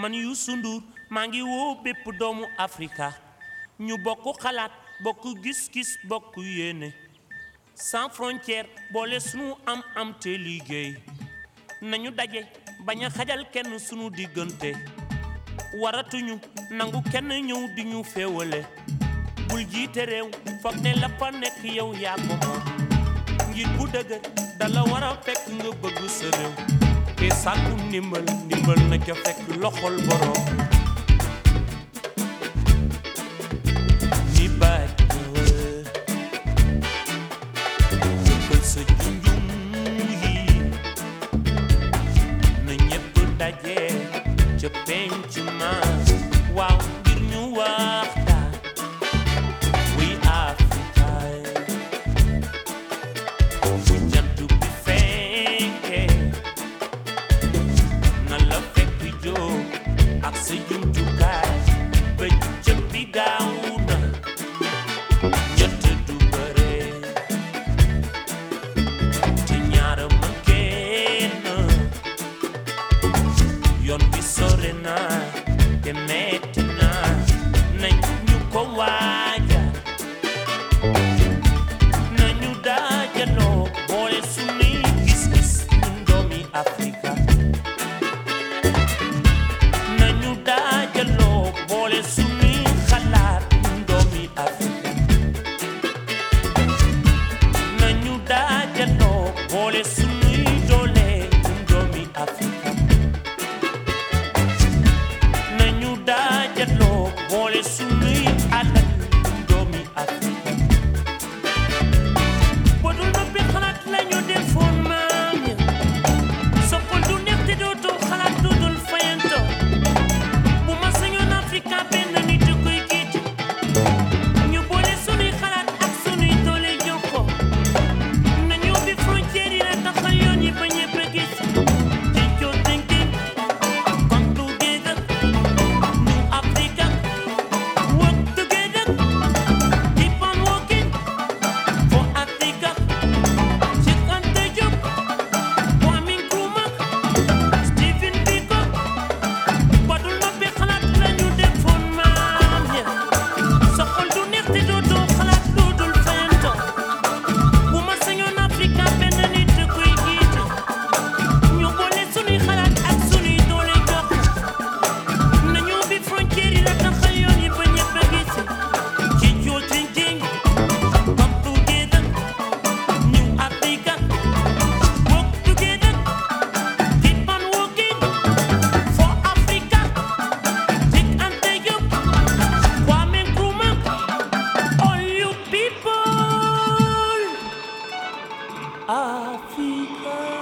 man Youssou Ndour maa ngi woo bépp doomu Afrika ñu bokk xalaat bokk gis-gis bokk yéene sans frontière boole sunu am te liggéey nañu daje bañ a xajal kenn sunu diggante waratuñu nangu kenn ñëw di ñu féewale bul jiite réew foog ne la fa nekk yow yaa ko moom ngir bu dëgër dala war a fekk nga bëgg sa réew te sàkku ndimbal na ca fekk loxol borom ni baaj jëkkal sa junjum yi na ñépp daje ca penc ma waaw ngir ñu waxtaan wi Afrika bu jant bi fenkee na la fekk jóg ak sa jumtukaay ba jëpp bi gaaw na ñett du bare te ñaar mën kenn yoon bi sore na te metti na nañ ñu ko waaja nañu daajaloo boole sunuy gis-gis ñun doomi Afrika nañu daajaloo boole sunuy xalaat ñun doomi Afrika nañu daajaloo boole sunuy doole ñun doomi Afrika nañu daajaloo boole sunuy alal ñun doomi Afrika bodul noppi xalaat lañu defoon maam ya soppal du neex te dootoo xalaat dootul fayanto bu ma sañoon Afrika benn nit a koy jiite ñu boole sunuy xalaat ak sunuy doole jokko nañu ubbi frontière yi la taxal yoon yi ba ñépp a gis ci coo thinking come together New Africa work together keep on working for Africa Cheikh Anta Diop Kwame Nkrumah Stephen Biko badul noppi xalaat lañu defoon maam ya sa xol du neex te dootoo xalaat dootul fayanto bu ma sañoon Afrika benn nit a koy jiite ñu boole sunuy xalaat ak sunuy doole jox nañu ubbi frontière yi la taxal yoon yi ba ñépp a gis ci joo thinking come together New Africa work together keep on working for Africa Cheikh Anta Diop Kwame Nkrumah all you people Africa